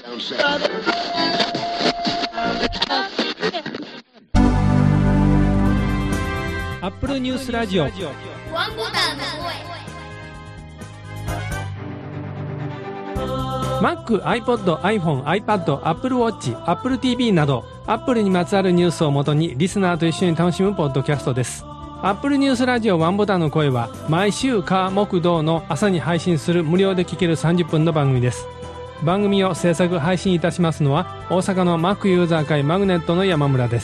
アップルニュースラジオワンボタンの声。Mac、iPod、iPhone、iPad、Apple Watch、Apple TV など Apple にまつわるニュースをもとにリスナーと一緒に楽しむポッドキャストです。Apple ニュースラジオワンボタンの声は毎週火木土の朝に配信する無料で聴ける30分の番組です。番組を制作配信いたしますのは大阪の Mac ユーザー会マグネットの山村です。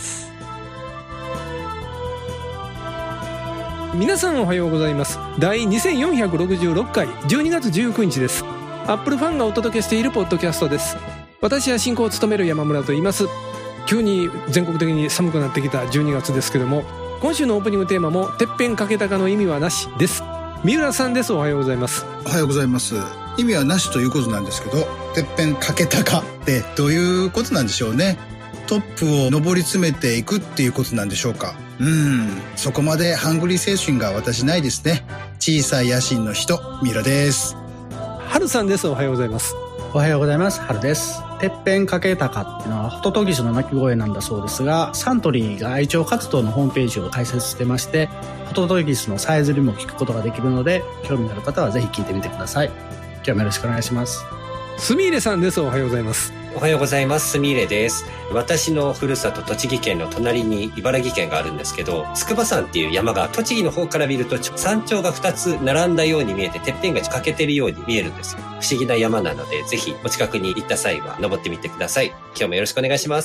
皆さんおはようございます。第2466回12月19日です。アップルファンがお届けしているポッドキャストです。私は進行を務める山村と言います。急に全国的に寒くなってきた12月ですけども、今週のオープニングテーマもてっぺんかけたかの意味はなしです。三浦さんです。おはようございます。 おはようございます。意味はなしということなんですけど、てっぺんかけたかってどういうことなんでしょうね。トップを上り詰めていくっていうことなんでしょうか。そこまでハングリー精神が私ないですね。小さい野心の人、三浦です。 春さんです。おはようございます。 おはようございます。春です。てっぺんかけたかっていうのはホトトギスの鳴き声なんだそうですが、サントリーが愛鳥活動のホームページを開設してまして、ホトトギスのさえずりも聞くことができるので、興味のある方はぜひ聞いてみてください。今日もよろしくお願いします。 すみいれさんです。おはようございます。 おはようございます。すみいれです。私のふるさと栃木県の隣に茨城県があるんですけど、筑波山っていう山が栃木の方から見ると山頂が2つ並んだように見えて、てっぺんが欠けてるように見えるんですよ。不思議な山なので、ぜひお近くに行った際は登ってみてください。今日もよろしくお願いします。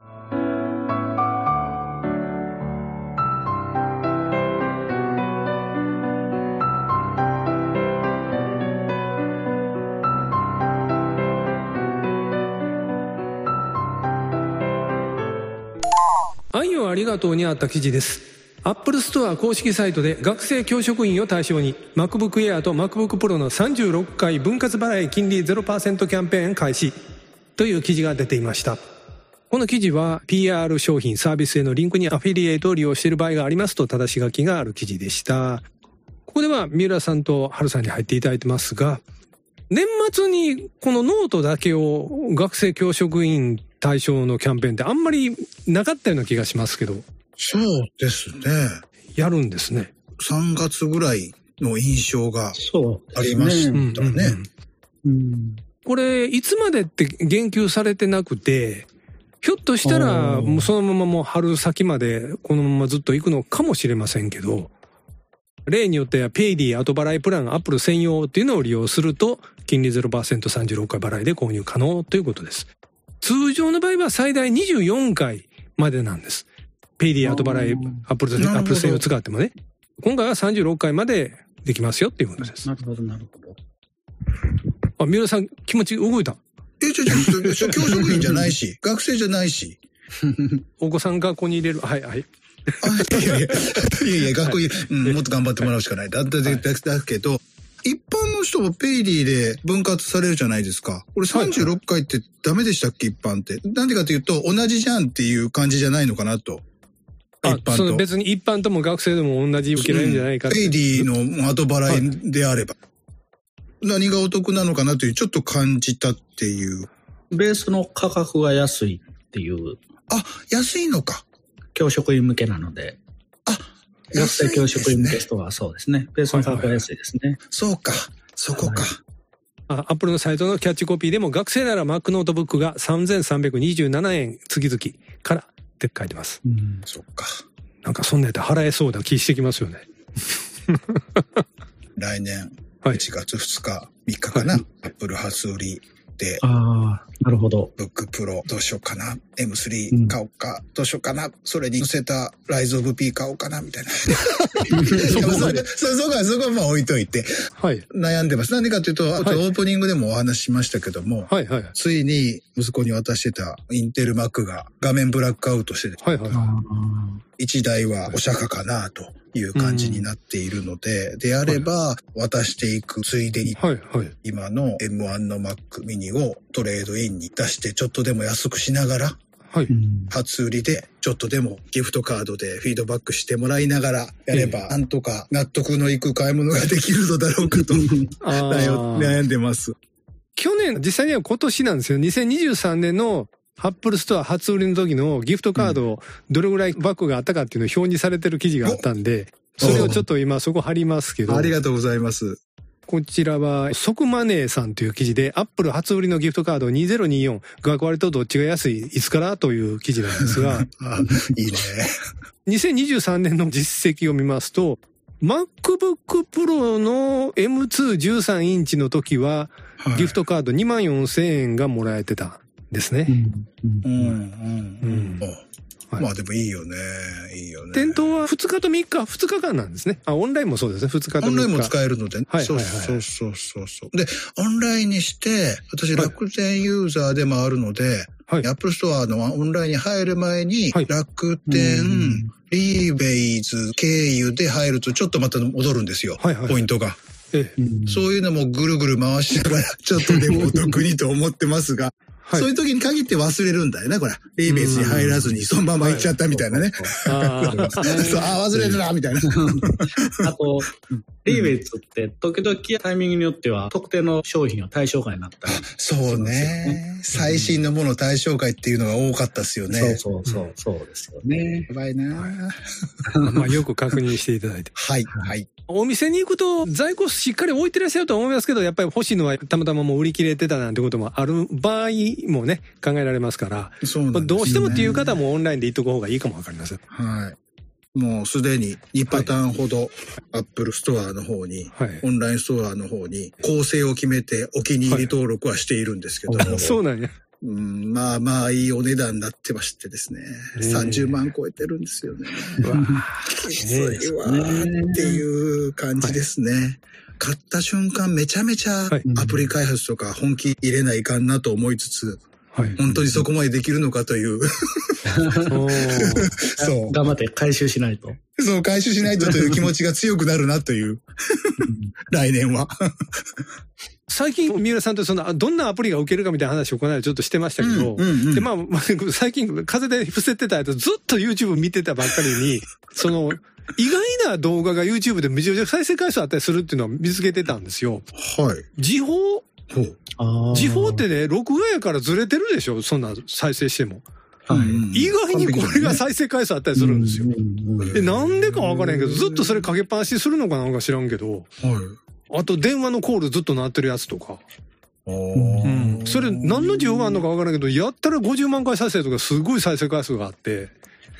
愛をありがとうにあった記事です。アップルストア公式サイトで学生教職員を対象に MacBook Air と MacBook Pro の36回分割払い金利 0% キャンペーン開始という記事が出ていました。この記事は PR 商品サービスへのリンクにアフィリエイトを利用している場合がありますと正し書きがある記事でした。ここでは三浦さんと春さんに入っていただいてますが、年末にこのノートだけを学生教職員対象のキャンペーンってあんまりなかったような気がしますけど。 そうですね。 やるんですね。 3月ぐらいの印象がありましたね。 これいつまでって言及されてなくて、ひょっとしたらもうそのままもう春先までこのままずっと行くのかもしれませんけど、例によってはペイディ後払いプランアップル専用っていうのを利用すると金利 0% 36回払いで購入可能ということです。通常の場合は最大24回までなんです。ペイディ後払いアップル専用を使ってもね。今回は36回までできますよっていうことです。 なるほどなるほど。 あ、三浦さん気持ち動いた。 教職員じゃないし学生じゃないしお子さん学校に入れる。はいはい。 いや学校に、もっと頑張ってもらうしかない。だけど、一般の人もペイディで分割されるじゃないですか。これ36回ってダメでしたっけ、一般って。なんでかというと、同じじゃんっていう感じじゃないのかなと。 一般と。その別に一般とも学生でも同じ受けられるんじゃないかって。 ペイディの後払いであれば。何がお得なのかなという、ちょっと感じたっていう。 ベースの価格が安いっていう。 あ、安いのか。 教職員向けなので。 あ、 学生教職員向け人はそうですね。ベースの価格が安いですね。 そうか。そこか。 アップルのサイトのキャッチコピーでも学生なら Mac ノートブックが3327円月々からって書いてます。 そっか。 なんかそんなやったら払えそうな気してきますよね。 来年1月2日、3日かな。アップル初売りで。 なるほど。 ブックプロどうしようかな。M3 買おうか、どうしようかな。それに乗せたライズオブ P 買おうかな、みたいな。そこはまあ置いといて、悩んでます。なんでかというと、オープニングでもお話ししましたけども、ついに息子に渡してたインテル Mac が画面ブラックアウトして、1台はお釈迦かなという感じになっているので、であれば渡していくついでに、今の M1 の Mac mini をトレードインに出してちょっとでも安くしながら、初売りでちょっとでもギフトカードでフィードバックしてもらいながらやれば、なんとか納得のいく買い物ができるのだろうかと悩んでます。 去年、実際には今年なんですよ。2023年のアップルストア初売りの時のギフトカード、どれぐらいバッグがあったかっていうのを表示されてる記事があったんで、それをちょっと今そこ貼りますけど。 ありがとうございます。 こちらは、即マネーさんという記事で、アップル初売りのギフトカード2024、学割とどっちが安い、いつからという記事なんですが。 いいね。 2023年の実績を見ますと、MacBook Pro の M2 13インチの時は、ギフトカード24,000円がもらえてたんですね。 まあでもいいよね。いいよね。 店頭は2日と3日、2日間なんですね。オンラインもそうですね。2日と3日。 オンラインも使えるのでね。 はい。 そう。で、オンラインにして、私楽天ユーザーでもあるので、アップルストアのオンラインに入る前に、楽天、リーベイズ経由で入るとちょっとまた戻るんですよ。ポイントが。そういうのもぐるぐる回しながら、ちょっとでもお得にと思ってますが、そういう時に限って忘れるんだよね、これ。リーベイズに入らずにそのまま行っちゃったみたいなね。忘れるな、みたいな。 あと、リーベイズって時々タイミングによっては特定の商品が対象外になったり。 そうね。最新のもの対象外っていうのが多かったですよね。 そうですよね。 やばいなまあよく確認していただいて。 はい。 お店に行くと在庫しっかり置いてらっしゃると思いますけど、やっぱり欲しいのはたまたまもう売り切れてたなんてこともある場合もね、考えられますから、 そうなんですね、 どうしてもっていう方もオンラインで行っとく方がいいかもわかりません。 はい。もうすでに2パターンほど、アップルストアの方に、オンラインストアの方に構成を決めてお気に入り登録はしているんですけども。 そうなんや。 まあまあいいお値段になってましてですね。30万超えてるんですよね。きついわーっていう感じですね。買った瞬間めちゃめちゃアプリ開発とか本気入れないかんなと思いつつ、本当にそこまでできるのかという。 そう。頑張って回収しないと。 そう、回収しないとという気持ちが強くなるなという。来年は。 最近、三浦さんとどんなアプリが受けるかみたいな話をこの間ちょっとしてましたけど、で、まあ、最近、風で伏せてたやつずっと YouTube 見てたばっかりに、意外な動画が YouTube でめちゃめちゃ再生回数あったりするっていうのを見つけてたんですよ。 はい。 時報ってね、録画やからずれてるでしょ、そんな再生しても。意外にこれが再生回数あったりするんですよ。なんでかわからへんけど、ずっとそれかけっぱなしするのかなんか知らんけど、あと電話のコールずっと鳴ってるやつとか。それ何の需要があるのかわからんけど、やったら50万回再生とかすごい再生回数があって。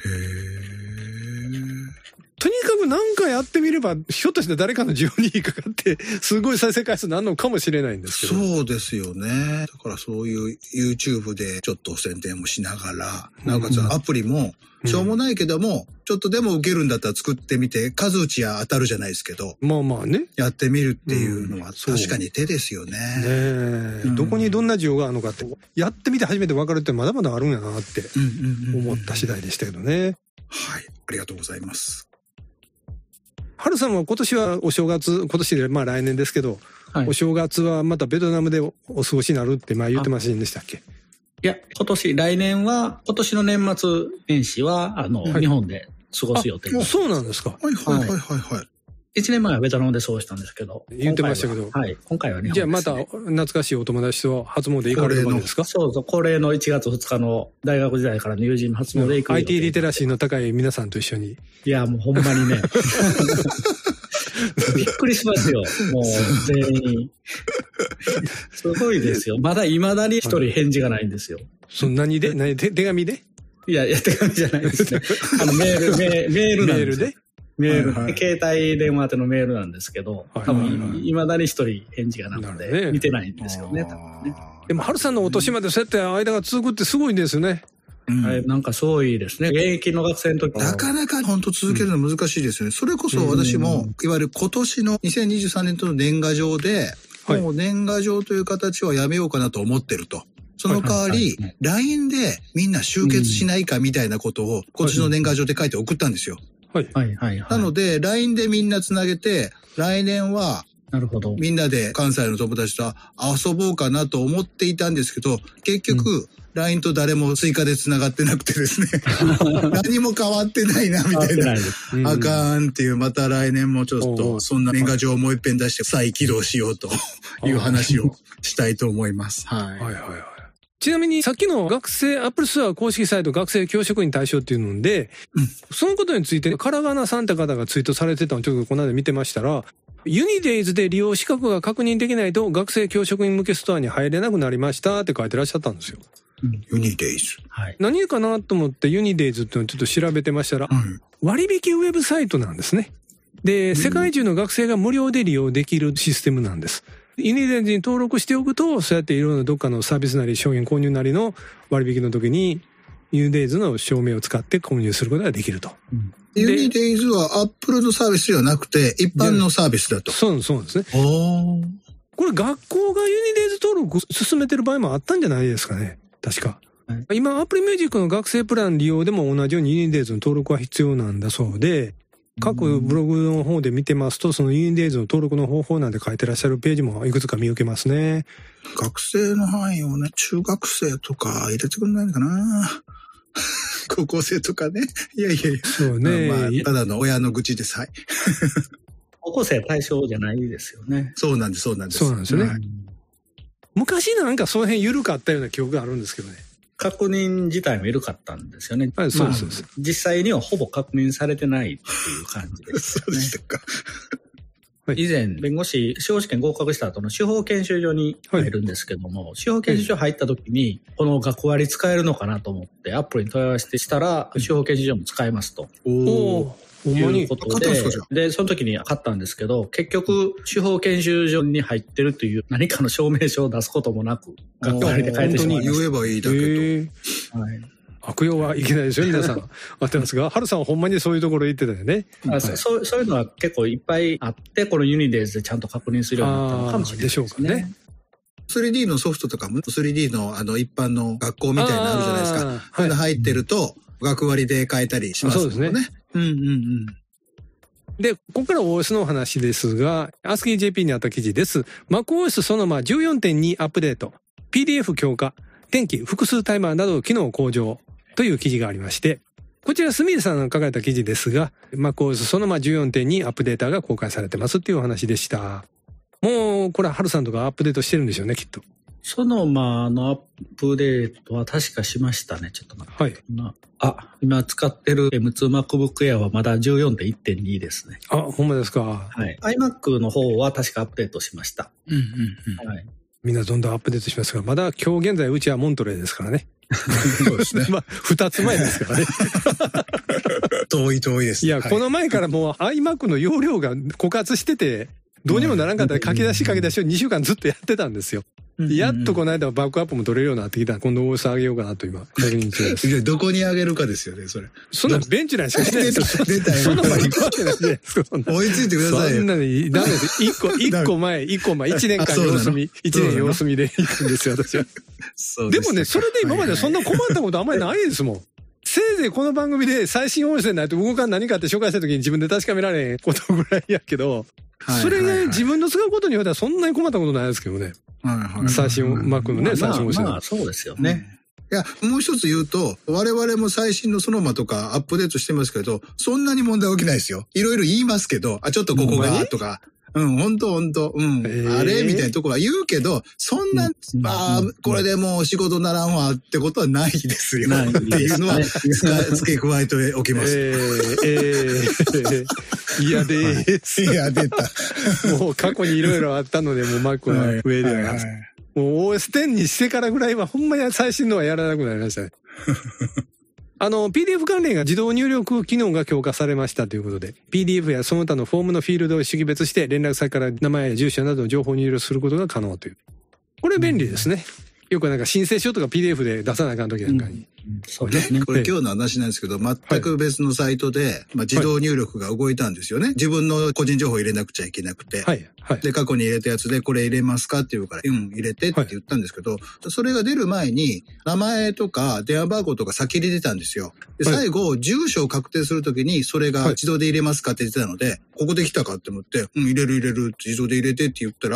とにかく何かやってみれば、ひょっとして誰かの需要に引っかかって、すごい再生回数になるのかもしれないんですけど。 そうですよね。だからそういう YouTube でちょっと宣伝もしながら、なおかつアプリも、しょうもないけども、ちょっとでも受けるんだったら作ってみて、数打ちや当たるじゃないですけど。 まあまあね。 やってみるっていうのは確かに手ですよね。 どこにどんな需要があるのかって、やってみて初めて分かるってまだまだあるんやなって思った次第でしたけどね。 はい。ありがとうございます。 春さんは今年はお正月、今年でまあ来年ですけど、お正月はまたベトナムでお過ごしになるって前言ってませんでしたっけ？ いや、来年は、今年の年末年始は、日本で過ごす予定です。 そうなんですか。 はい。 1年前はベトナムで過ごしたんですけど。 言ってましたけど。 はい。今回は日本です、ね。 じゃあまた懐かしいお友達と初詣行かれるんですか？ そう、恒例の1月2日の大学時代からの友人の初詣行く。 IT リテラシーの高い皆さんと一緒に。 いや、もうほんまにね。びっくりしますよ。もう全員。すごいですよ。まだ未だに一人返事がないんですよ。 何で手紙で？ いや、手紙じゃないですね。メールなんですよ。メールで携帯電話宛てのメールなんですけど、多分、未だに一人返事がなくて、見てないんですよね、多分ね。 でも、春さんのお年までそうやって間が続くってすごいんですね。 なんかそういいですね。現役の学生の時なかなか本当続けるの難しいですよね。それこそ私も、いわゆる今年の2023年との年賀状で、もう年賀状という形はやめようかなと思ってると。その代わり、LINE でみんな集結しないかみたいなことを今年の年賀状で書いて送ったんですよ。なので、LINE でみんなつなげて、来年は、 なるほど。 みんなで関西の友達と遊ぼうかなと思っていたんですけど、結局、 LINE と誰も追加で繋がってなくてですね。何も変わってないな、みたいな。あかんっていう、また来年もちょっと、そんな年賀状をもう一遍出して再起動しようという話をしたいと思います。はい。はいはいはい。 ちなみにさっきの学生、Apple Store 公式サイト学生教職員対象っていうので、そのことについて、カラガナさんって方がツイートされてたのをちょっとこの間見てましたら、ユニデイズで利用資格が確認できないと学生教職員向けストアに入れなくなりましたって書いてらっしゃったんですよ。 ユニデイズ。 はい。 何かなと思ってユニデイズっていうのをちょっと調べてましたら、割引ウェブサイトなんですね。で、世界中の学生が無料で利用できるシステムなんです。ユニデイズに登録しておくと、そうやっていろんなどっかのサービスなり商品購入なりの割引の時に、ユニデイズの証明を使って購入することができると。 ユニデイズはアップルのサービスではなくて、一般のサービスだと。 そうですね。これ学校がユニデイズ登録進めてる場合もあったんじゃないですかね。確か。今、アプリミュージックの学生プラン利用でも同じようにユニデイズの登録は必要なんだそうで、各ブログの方で見てますと、そのユニデイズの登録の方法なんて書いてらっしゃるページもいくつか見受けますね。 学生の範囲をね、中学生とか入れてくれないのかな高校生とかね。いや。 そうね。 ただの親の愚痴です。はい。 高校生対象じゃないですよね。 そうなんです。 そうなんですよね。昔なんかその辺緩かったような記憶があるんですけどね。 確認自体も緩かったんですよね。 はい、そうです。 実際にはほぼ確認されてないっていう感じですね。 そうでしたか。 以前、弁護士、司法試験合格した後の司法研修所に入るんですけども、司法研修所入った時に、この学割使えるのかなと思って、アップルに問い合わせてしたら、司法研修所も使えますと。いうことで、その時に買ったんですけど、結局、司法研修所に入ってるという何かの証明書を出すこともなく、学割で変えてしまいました。 言えばいいだけと。 はい。悪用はいけないですよ、皆さん。あってますが、ハルさんはほんまにそういうところ行ってたよね。 そういうのは結構いっぱいあって、このユニデイズでちゃんと確認するようになったのかもしれないですね。でしょうかね。 3D のソフトとかも、3D の一般の学校みたいなのあるじゃないですか。これ入ってると、学割で変えたりしますもんね。そうですね。 で、ここから OS のお話ですが、ASCII-JP にあった記事です。MacOS そのま 14.2 アップデート、PDF 強化、天気、複数タイマーなど機能向上という記事がありまして、こちらスミルさんが書かれた記事ですが、MacOS そのま 14.2 アップデータが公開されてますっていうお話でした。もう、これはハルさんとかアップデートしてるんでしょうね、きっと。 そのまのアップデートは確かしましたね、ちょっと待って。はい。今使ってる M2MacBook Air はまだ 14.1.2 ですね。 ほんまですか。 はい。iMac の方は確かアップデートしました。 はい。みんなどんどんアップデートしますが、まだ今日現在うちはモントレーですからね。 そうですね。 2つ前ですからね。 遠いです。 いや、この前からもう iMac の容量が枯渇してて、どうにもならんかったら書き出しを2週間ずっとやってたんですよ。やっとこの間バックアップも取れるようになってきた。今度 OS 上げようかなと今、確認中です。 どこに上げるかですよね、それ。 そんなベンチなんしかしてないですよ。 出たよ。 そんな前に行くわけないじゃないですか。 追いついてくださいよ。 そんなに、ダメです。1個前、1年間様子見、1年様子見で行くんですよ、私は。でもね、それで今までそんな困ったことあんまりないですもん。せいぜいこの番組で最新音声ないと動かん何かって紹介した時に自分で確かめられんことぐらいやけど、それが自分の使うことによってはそんなに困ったことないですけどね。最新 Mac のね、最新音声。 まあそうですよね。 いや、もう一つ言うと、我々も最新のそのまとかアップデートしてますけど、そんなに問題起きないですよ。いろいろ言いますけど、ちょっとここが、とか。ほんと。あれみたいなところは言うけど、そんな、これでもう仕事ならんわってことはないですよ。っていうのは、付け加えておきます。 嫌です。 いや、出た。 もう過去にいろいろあったので、もう Mac の上では。もう OS10 にしてからぐらいはほんまに最新のはやらなくなりましたね。PDF 関連が自動入力機能が強化されましたということで、PDF やその他のフォームのフィールドを識別して連絡先から名前や住所などの情報を入力することが可能という。これ便利ですね。よくなんか申請書とか PDF で出さなあかんときなんかに。 そうですね。これ今日の話なんですけど、全く別のサイトで、自動入力が動いたんですよね。自分の個人情報入れなくちゃいけなくて。で、過去に入れたやつで、これ入れますかって言うから、入れてって言ったんですけど、それが出る前に、名前とか電話番号とか先に出たんですよ。で、最後、住所を確定するときに、それが自動で入れますかって言ってたので、ここで来たかって思って、入れるって自動で入れてって言ったら、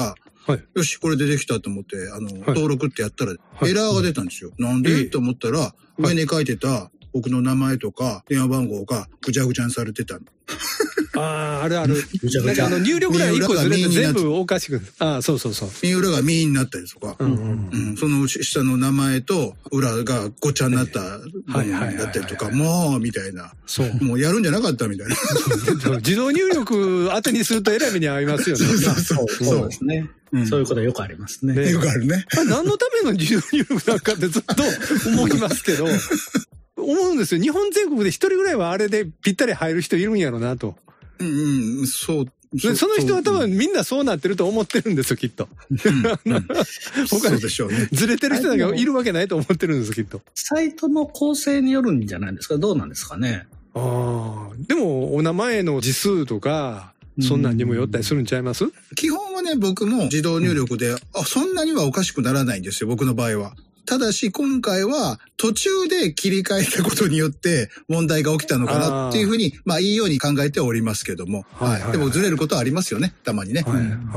よし、これでできたと思って、登録ってやったら、エラーが出たんですよ。なんでと思ったら、上に書いてた僕の名前とか電話番号がぐちゃぐちゃにされてたの。 あるある。なんか入力欄1個ずれて全部おかしく。そう。 右裏がミーになったりとか、その下の名前と裏がごちゃになったものになったりとか、もう、みたいな。もうやるんじゃなかったみたいな。 自動入力当てにするとえらい目に遭いますよね。 そうですね。そういうことはよくありますね。 よくあるね。 何のための自動入力なんかってずっと思いますけど、思うんですよ。日本全国で一人ぐらいはあれでぴったり入る人いるんやろなと。 そう。 その人は多分みんなそうなってると思ってるんですよ、きっと。 そうでしょうね。 ずれてる人がいるわけないと思ってるんです、きっと。 サイトの構成によるんじゃないですか？どうなんですかね？ でも、お名前の字数とか、そんなんにもよったりするんちゃいます？ 基本はね、僕も自動入力で、そんなにはおかしくならないんですよ、僕の場合は。ただし、今回は途中で切り替えたことによって問題が起きたのかなっていうふうに、いいように考えておりますけども。でもずれることはありますよね、たまにね。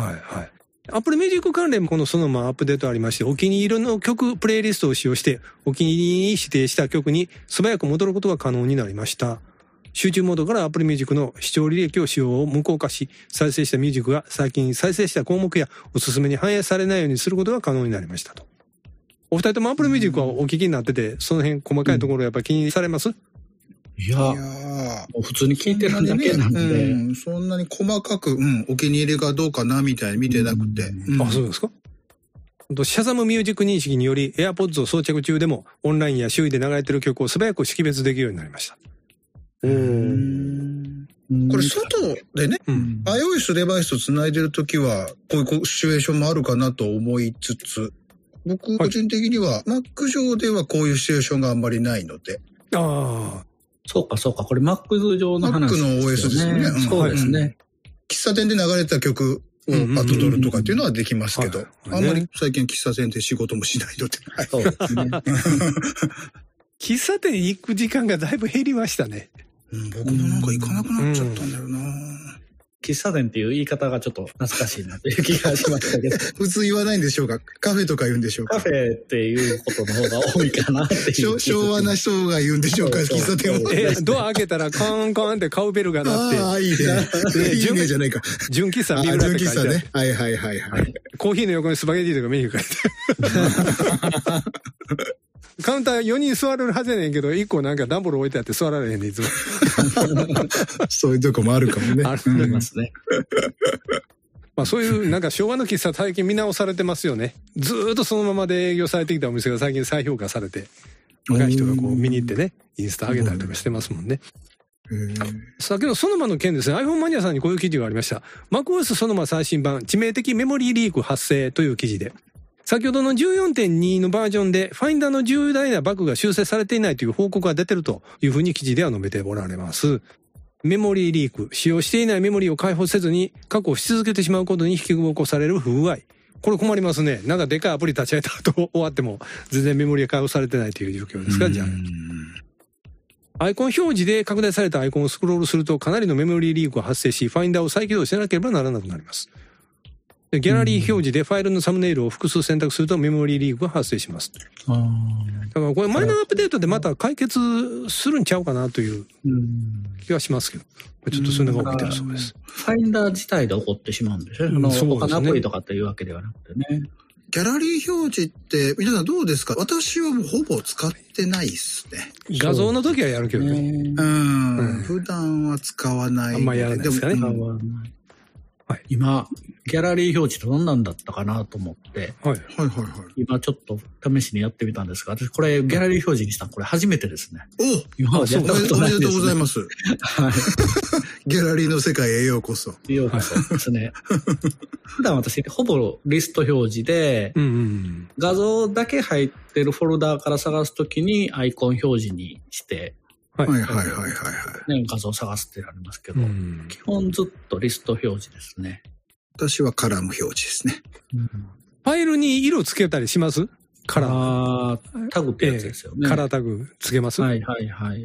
Apple Music 関連もこのそのままアップデートありまして、お気に入りの曲、プレイリストを使用して、お気に入りに指定した曲に素早く戻ることが可能になりました。集中モードから Apple Music の視聴履歴を使用を無効化し、再生したミュージックが最近再生した項目やおすすめに反映されないようにすることが可能になりましたと。お二人とも Apple Music はお聞きになってて、その辺細かいところやっぱり気にされます？ いや、普通に聞いてるだけなんで。 そんなに細かく、お気に入りがどうかなみたいに見てなくて。 そうですか。シャザムミュージック認識により AirPods を装着中でもオンラインや周囲で流れている曲を素早く識別できるようになりました。 これ外でね、iOS デバイスと繋いでるときは、こういうシチュエーションもあるかなと思いつつ、僕個人的には Mac 上ではこういうシチュエーションがあんまりないので。 そうか。これ Mac 上の話ですよね。 Mac の OS ですよね。 そうですね。 喫茶店で流れた曲をパッと撮るとかっていうのはできますけど、あんまり最近喫茶店で仕事もしないので。 そうですね。 喫茶店行く時間がだいぶ減りましたね。 僕もなんか行かなくなっちゃったんだよな。 喫茶店っていう言い方がちょっと懐かしいなという気がしましたけど。 普通言わないんでしょうか？カフェとか言うんでしょうか？ カフェっていうことの方が多いかなっていう。 昭和な人が言うんでしょうか？喫茶店は。 ドア開けたらカーンカーンってカウベルが鳴って。 いいね。いいねじゃないか。 純喫茶三浦って書いてある。 純喫茶ね。はい。 コーヒーの横にスパゲティとかメニュー書いてある。カウンター4人座れるはずやねんけど、1個なんか段ボール置いてあって座られへんねん、いつも。 そういうとこもあるかもね。 ありますね。 そういうなんか昭和の喫茶最近見直されてますよね。ずーっとそのままで営業されてきたお店が最近再評価されて、若い人がこう見に行ってね、インスタ上げたりとかしてますもんね。先のソノマの件ですね、iPhone マニアさんにこういう記事がありました。MacOS ソノマ最新版、致命的メモリーリーク発生という記事で、先ほどの 14.2 のバージョンで、ファインダーの重大なバグが修正されていないという報告が出てるというふうに記事では述べておられます。メモリーリーク、使用していないメモリーを開放せずに確保し続けてしまうことに引き起こされる不具合。これ困りますね。なんかでかいアプリ立ち上げた後終わっても全然メモリーが開放されてないという状況ですか？じゃあ。アイコン表示で拡大されたアイコンをスクロールするとかなりのメモリーリークが発生し、ファインダーを再起動しなければならなくなります。ギャラリー表示でファイルのサムネイルを複数選択するとメモリーリークが発生します。だからこれマイナーアップデートでまた解決するんちゃうかなという気がしますけど、ちょっとそういうのが起きてるそうです。 ファインダー自体で起こってしまうんですよ。他のアプリとかっていうわけではなくてね。 ギャラリー表示って皆さんどうですか？私はもうほぼ使ってないですね。 画像の時はやるけどね。 普段は使わない。 あんまりやらないですかね。 今、ギャラリー表示どんなんだったかなと思って、今ちょっと試しにやってみたんですが、私これギャラリー表示にしたのこれ初めてですね。 今までやったことないですね。おめでとうございます。 はい。 ギャラリーの世界へようこそ。 ようこそですね。普段私ほぼリスト表示で、画像だけ入ってるフォルダーから探すときにアイコン表示にして、画像を探すってなりますけど、基本ずっとリスト表示ですね。 私はカラム表示ですね。 ファイルに色つけたりします？カラー。 タグってやつですよね。 カラータグつけます？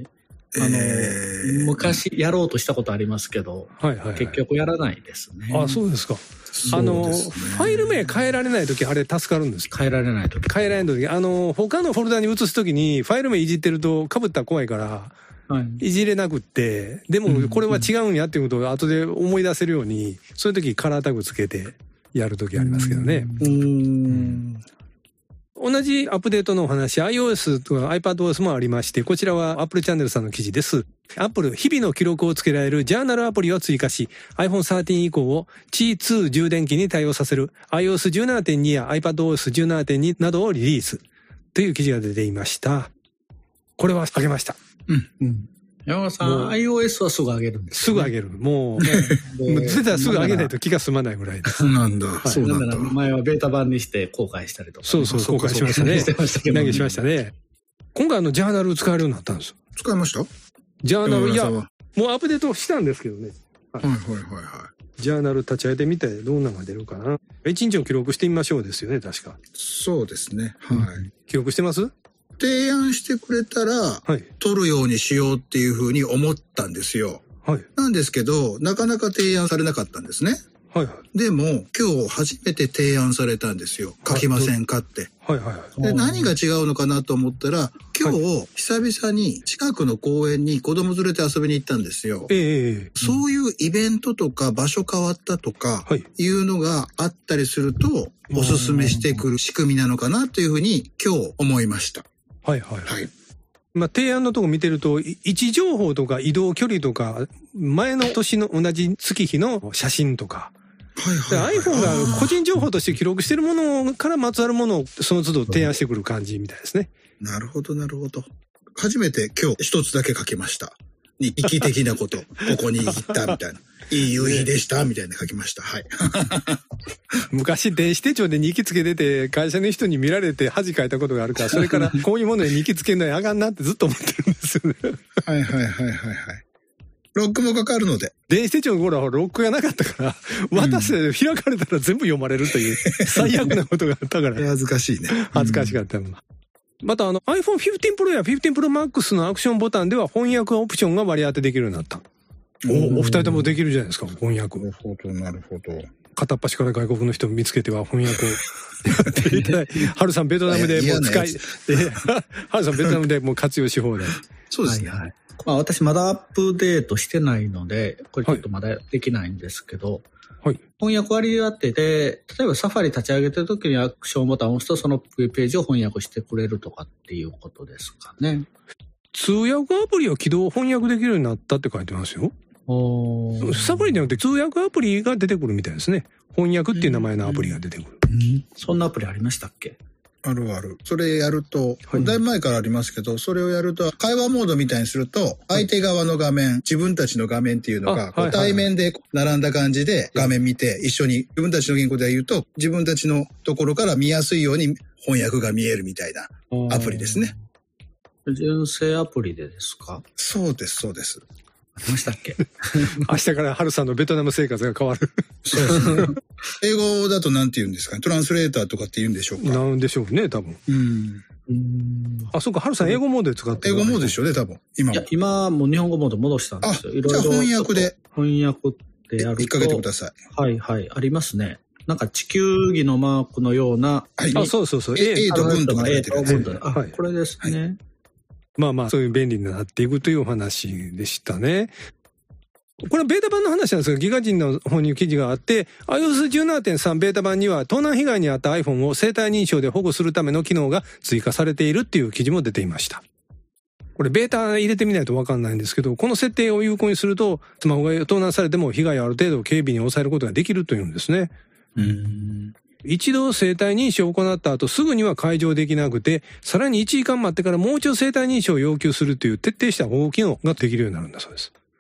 昔やろうとしたことありますけど、結局やらないですね。 あ、そうですか。ファイル名変えられないとき、あれ助かるんです。 変えられないとき。 変えられないとき。他のフォルダに移すときに、ファイル名いじってると被ったら怖いから、いじれなくって、でもこれは違うんやっていうことを後で思い出せるように、そういうときカラータグつけてやるときありますけどね。同じアップデートのお話、iOS とか iPadOS もありまして、こちらは Apple チャンネルさんの記事です。Apple、日々の記録をつけられるジャーナルアプリを追加し、iPhone 13以降を Qi2 充電器に対応させる iOS 17.2 や iPadOS 17.2 などをリリースという記事が出ていました。これは上げました。 山田さん、iOS はすぐ上げるんですか、ね、すぐ上げる。もう、絶対すぐ上げないと気が済まないぐらいです。 そうなんだ。 そうなんだ。前はベータ版にして後悔したりとか。 そう、後悔しましたね。投げしましたね。今回ジャーナル使えるようになったんですよ。 使いました？ ジャーナル、いや、もうアップデートしたんですけどね。ジャーナル立ち上げてみてどんなのが出るかな。1日を記録してみましょうですよね、確か。 そうですね。 記録してます？ 提案してくれたら、撮るようにしようっていうふうに思ったんですよ。なんですけど、なかなか提案されなかったんですね。でも、今日初めて提案されたんですよ。書きませんかって。で、何が違うのかなと思ったら、今日、久々に近くの公園に子供連れて遊びに行ったんですよ。そういうイベントとか場所変わったとか、いうのがあったりすると、おすすめしてくる仕組みなのかなというふうに今日思いました。 提案のとこ見てると、位置情報とか移動距離とか、前の年の同じ月日の写真とか、iPhone が個人情報として記録してるものからまつわるものをその都度提案してくる感じみたいですね。 なるほど、なるほど。初めて今日一つだけ書きました。日記的なこと。ここに行ったみたいな。いい夕日でしたみたいな書きました。 昔電子手帳で日記つけてて、会社の人に見られて恥かいたことがあるから、それからこういうものに日記つけるのにあかんなってずっと思ってるんですよね。 ロックもかかるので。 電子手帳の頃はロックがなかったから、渡して開かれたら全部読まれるという最悪なことがあったから。 恥ずかしいね。 恥ずかしかったもん。またiPhone 15 Pro や15 Pro Max のアクションボタンでは翻訳オプションが割り当てできるようになった。お二人ともできるじゃないですか、翻訳。 なるほど、なるほど。 片っ端から外国の人を見つけては翻訳をやっていただいて、ハルさんベトナムでもう使い、ハルさんベトナムでもう活用し放題。 そうですね。 私まだアップデートしてないので、これちょっとまだできないんですけど、翻訳割り当てて、例えばサファリ立ち上げてるときにアクションボタンを押すとそのページを翻訳してくれるとかっていうことですかね。 通訳アプリを起動翻訳できるようになったって書いてますよ。サファリではなくて通訳アプリが出てくるみたいですね。翻訳っていう名前のアプリが出てくる。 そんなアプリありましたっけ？ あるある。それやると、だいぶ前からありますけど、それをやると、会話モードみたいにすると、相手側の画面、自分たちの画面っていうのが、対面で並んだ感じで画面見て、一緒に自分たちの言語で言うと、自分たちのところから見やすいように翻訳が見えるみたいなアプリですね。 純正アプリでですか？ そうです、そうです。 ありましたっけ？ 明日からハルさんのベトナム生活が変わる。 そうですね。英語だとなんて言うんですかね。トランスレーターとかって言うんでしょうか。 なんでしょうね、多分。あ、そうか、ハルさん英語モードで使ってる。 英語モードでしょうね、多分。 今も。いや、今もう日本語モード戻したんですよ。 じゃあ翻訳で。 翻訳ってやると。 引っ掛けてください。 ありますね。なんか地球儀のマークのような。 そう。 A と文とか出てるやつ。 これですね。 そういう便利になっていくというお話でしたね。これはベータ版の話なんですが、ギガ人の方に記事があって、iOS 17.3 ベータ版には盗難被害に遭った iPhone を生体認証で保護するための機能が追加されているっていう記事も出ていました。これベータ入れてみないと分かんないんですけど、この設定を有効にすると、スマホが盗難されても被害をある程度軽微に抑えることができるというんですね。一度生体認証を行った後すぐには解除できなくて、さらに1時間待ってからもう一度生体認証を要求するという徹底した保護機能ができるようになるんだそうです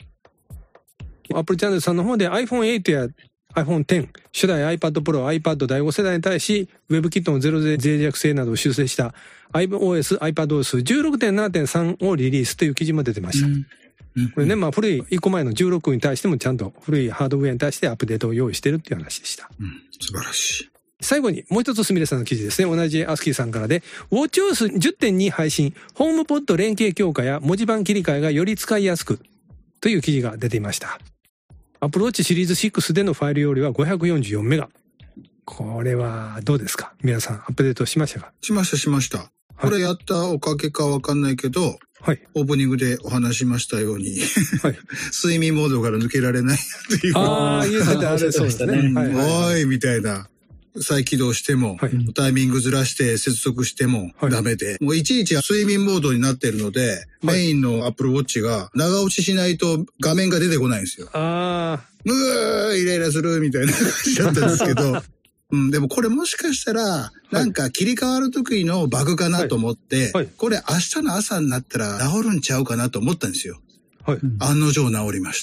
。Apple チャンネルさんの方で iPhone 8や iPhone X、初代 iPad Pro、iPad 第5世代に対し WebKit のゼロ脆弱性などを修正した iOS、iPadOS 16.7.3 をリリースという記事も出てました。これね、古い1個前の16に対してもちゃんと古いハードウェアに対してアップデートを用意してるっていう話でした。 素晴らしい。 最後にもう一つすみれさんの記事ですね。同じアスキーさんからで、WatchOS 10.2 配信、ホームポッド連携強化や文字盤切り替えがより使いやすくという記事が出ていました。Apple Watch シリーズ6でのファイル容量は544メガ。これはどうですか？皆さんアップデートしましたか？ しました。これやったおかげかわかんないけど、はい、オープニングでお話しましたように、はい、睡眠モードから抜けられないっていう。 ああ、言ってた、あれそうですね。 おい、みたいな。再起動しても、はい、タイミングずらして接続してもダメで、はい、もういちいち睡眠モードになってるので、はい、メインの Apple Watch が長押ししないと画面が出てこないんですよ。イライラするみたいな感じだったんですけど、でもこれもしかしたら、なんか切り替わる時のバグかなと思って、はいはい、これ明日の朝になったら治るんちゃうかなと思ったんですよ。はい、案の定治りました。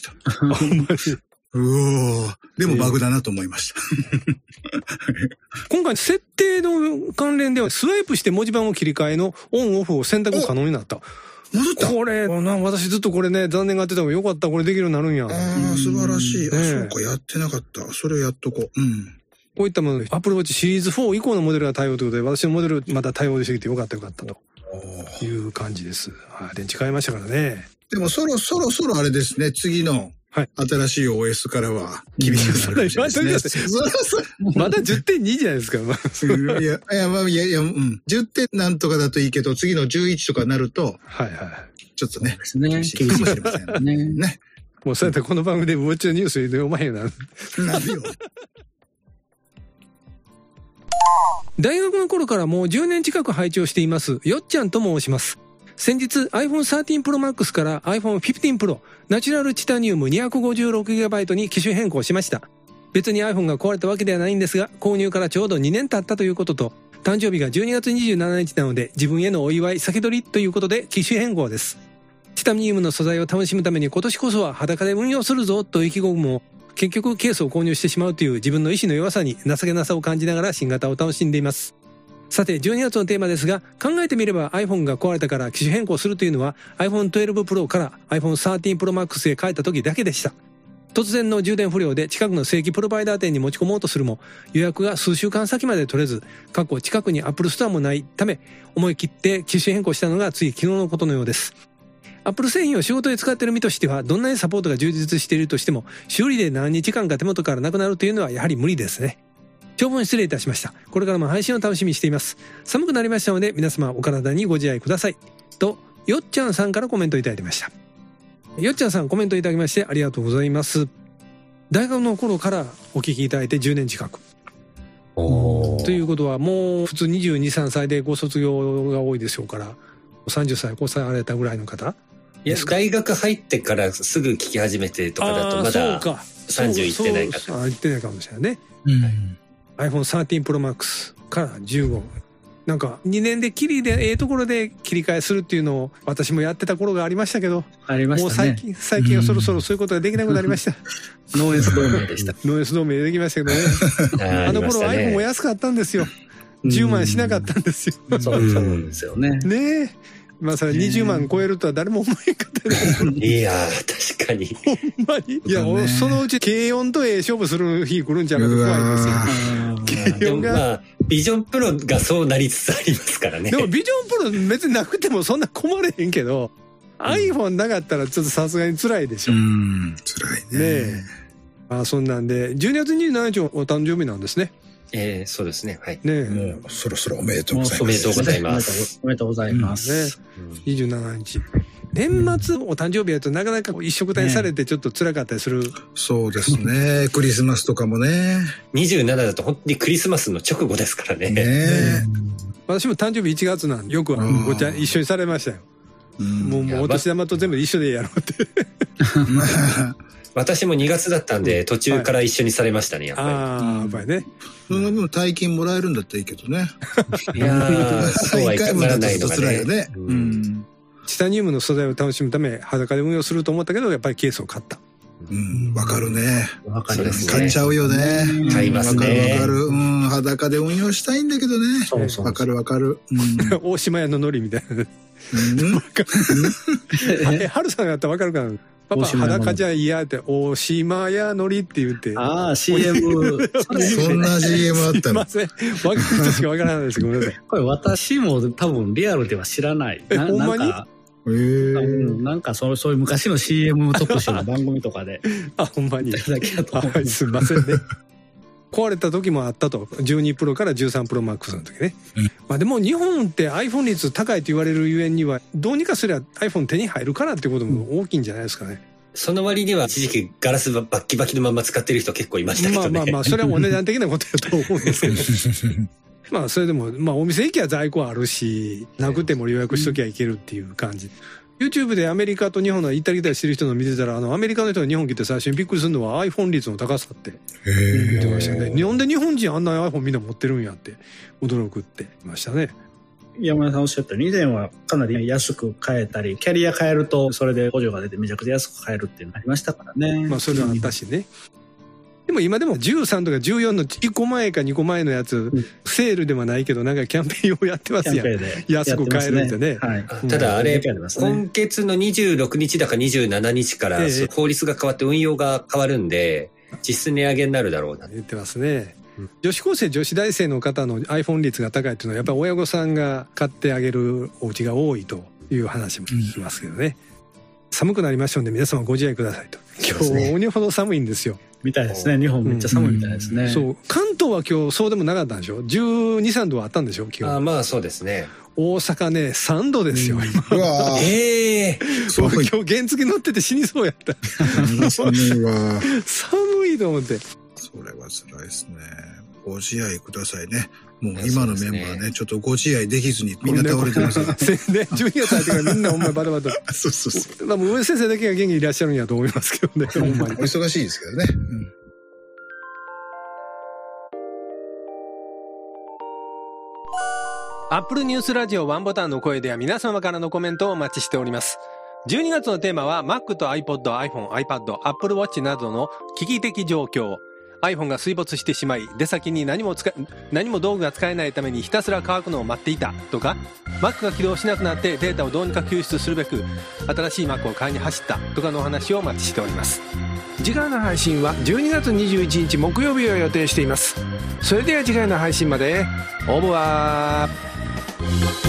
でもバグだなと思いました。 今回設定の関連ではスワイプして文字盤を切り替えのオンオフを選択可能になった。 戻った。 これ、私ずっとこれね、残念がってた方がよかった。これできるようになるんや。 素晴らしい。そうか、やってなかった。それやっとこう。 こういったもの、Apple Watch シリーズ4以降のモデルが対応ということで、私のモデルまた対応できてよかったという感じです。電池変えましたからね。 でもそろそろあれですね、次の新しい OS からは厳しくなるかもしれないですね。 まだ 10.2 じゃないですか。 10点なんとかだといいけど、次の11とかになると、ちょっとね、厳しいかもしれませんね。 もうそうやってこの番組でウォッチのニュースで読まへんよな。なるよ。大学の頃からもう10年近く拝聴していますよっちゃんと申します。先日 iPhone 13 Pro Max から iPhone 15 Pro ナチュラルチタニウム 256GB に機種変更しました。別に iPhone が壊れたわけではないんですが、購入からちょうど2年経ったということと、誕生日が12月27日なので自分へのお祝い先取りということで機種変更です。チタニウムの素材を楽しむために今年こそは裸で運用するぞと意気込むも、結局ケースを購入してしまうという自分の意志の弱さに情けなさを感じながら新型を楽しんでいます。さて12月のテーマですが、考えてみれば iPhone が壊れたから機種変更するというのは iPhone 12 Pro から iPhone 13 Pro Max へ変えた時だけでした。突然の充電不良で近くの正規プロバイダー店に持ち込もうとするも、予約が数週間先まで取れず、近くに Apple Store もないため、思い切って機種変更したのがつい昨日のことのようです。Apple 製品を仕事で使っている身としては、どんなにサポートが充実しているとしても、修理で何日間か手元からなくなるというのはやはり無理ですね。長文失礼いたしました。これからも配信を楽しみにしています。寒くなりましたので、皆様お体にご自愛ください。と、よっちゃんさんからコメントいただきました。よっちゃんさんコメントいただきましてありがとうございます。大学の頃からお聞きいただいて10年近く。ということはもう普通22、3歳でご卒業が多いでしょうから、30歳越されたぐらいの方？ いや、大学入ってからすぐ聞き始めてとかだとまだ30いってないかと。 いってないかもしれないね。iPhone 13 Pro Max から15。なんか2年で切りでところで切り替えするっていうのを私もやってた頃がありましたけど、 ありましたね。 もう最近はそろそろそういうことができなくなりました。 ノーエス同盟でした。 ノーエス同盟できましたけどね。あの頃 iPhone も安かったんですよ。10万しなかったんですよ。 そうですよね。 ねえ。まあそれ20万超えるとは誰も思えんかったね。 いやー、確かに。 ほんまに。いや、そのうち軽音と勝負する日来るんちゃうかと怖いんですよ。 軽音が。まあ、ビジョンプロがそうなりつつありますからね。 でもビジョンプロ別になくてもそんな困れへんけど、iPhone なかったらちょっとさすがに辛いでしょ。 辛いね。 ねえ。まあそんなんで、12月27日お誕生日なんですね。 そうですね。はい。 ねえ。 もうそろそろおめでとうございます。 おめでとうございます。 おめでとうございます。 27日。年末お誕生日やとなかなか一緒くたにされてちょっと辛かったりする。 そうですね。クリスマスとかもね。 27だと本当にクリスマスの直後ですからね。 私も誕生日1月なんでよくごちゃ一緒にされましたよ。もうお年玉と全部一緒でやろうって。 私も2月だったんで、途中から一緒にされましたね、やっぱり。 やっぱりね。 その分大金もらえるんだったらいいけどね。 いやー、そうはいかならないのがね。 チタニウムの素材を楽しむため、裸で運用すると思ったけど、やっぱりケースを買った。 わかるね。 わかりますね。 買っちゃうよね。 買いますね。 わかる。裸で運用したいんだけどね。わかるわかる。 大島屋の海苔みたいな。はるさんやったらわかるかな。 パパ裸じゃ嫌って、おしまやのりって言って。 ああ、CM。 そんな CM あったの？ すいません。分かる人しか分からないです。ごめんなさい。 これ私も多分リアルでは知らない。 ほんまに？ なんかそういう昔の CM 特集の番組とかで。 あ、ほんまに。 いただけだと思う。 はい、すいませんね。壊れた時もあったと。12プロから13プロマックスの時ね。まあでも日本って iPhone 率高いと言われるゆえには、どうにかすれば iPhone 手に入るからってことも大きいんじゃないですかね。 その割には一時期ガラスバッキバキのまま使ってる人結構いましたけどね。 まあ、それはお値段的なことだと思うんですけど。まあそれでも、まあお店行きは在庫あるし、なくても予約しときゃいけるっていう感じ。YouTube でアメリカと日本の行ったり来たりしてる人の見てたら、アメリカの人が日本来て最初にびっくりするのは iPhone 率の高さって言ってましたね。なんで日本人あんな iPhone みんな持ってるんやって驚くって言いましたね。 山田さんおっしゃったように以前はかなり安く買えたり、キャリア変えるとそれで補助が出てめちゃくちゃ安く買えるっていうのがありましたからね。 まあそれはあったしね。でも今でも13とか14の1個前か2個前のやつ、セールではないけどなんかキャンペーンをやってますやん。安く買えるってね。 はい、 ただあれ、今月の26日だか27日から法律が変わって運用が変わるんで、実質値上げになるだろうな。 言ってますね。女子高生女子大生の方の iPhone 率が高いっていうのはやっぱり親御さんが買ってあげるお家が多いという話も聞きますけどね。寒くなりましたので皆様ご自愛くださいと。今日鬼ほど寒いんですよ。 みたいですね。日本めっちゃ寒いみたいですね。 そう。関東は今日そうでもなかったんでしょ？ 12、3度はあったんでしょ今日。 まあそうですね。 大阪ね、3度ですよ、今。 うわそう今日原付乗ってて死にそうやった。 寒いわ。 寒いと思って。 それは辛いですね。ご自愛くださいね。もう今のメンバーね、ちょっとご自愛できずにみんな倒れてますね。 12月入ってからみんなほんまバタバタ。 そう。 まあ、上先生だけが元気にいらっしゃるんやと思いますけどね、ほんまに。 お忙しいですけどね。 アップルニュースラジオワンボタンの声では皆様からのコメントをお待ちしております。12月のテーマは Mac と iPod、iPhone、iPad、Apple Watch などの危機的状況。iPhone が水没してしまい、出先に何も道具が使えないためにひたすら乾くのを待っていたとか、Mac が起動しなくなってデータをどうにか救出するべく新しい Mac を買いに走ったとかのお話をお待ちしております。次回の配信は12月21日木曜日を予定しています。それでは次回の配信までオーバー。